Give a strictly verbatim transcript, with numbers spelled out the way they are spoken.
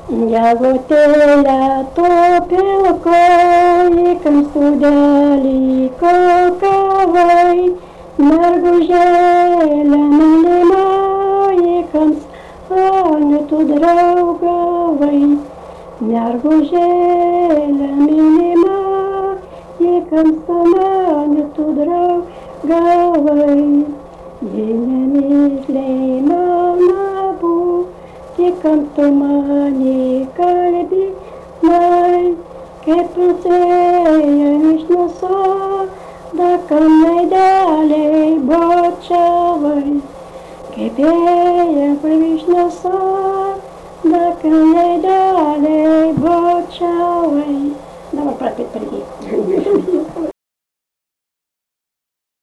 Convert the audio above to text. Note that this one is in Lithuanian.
Ievutėlė tu pilkoji, sūdelį kokavai, mergužėlė mylimoji, kamsanių tu draugavai. Mergužėlė mylimoji, kamsanių tu draugavai. Ji nemysliai mama buvo, tik ant tu mane kalbinai, kaip pacėja iš nusoda, kam meideliai bočiavai. Kaip ėja iš nusoda, kam meideliai bočiavai. Dabar prapėt per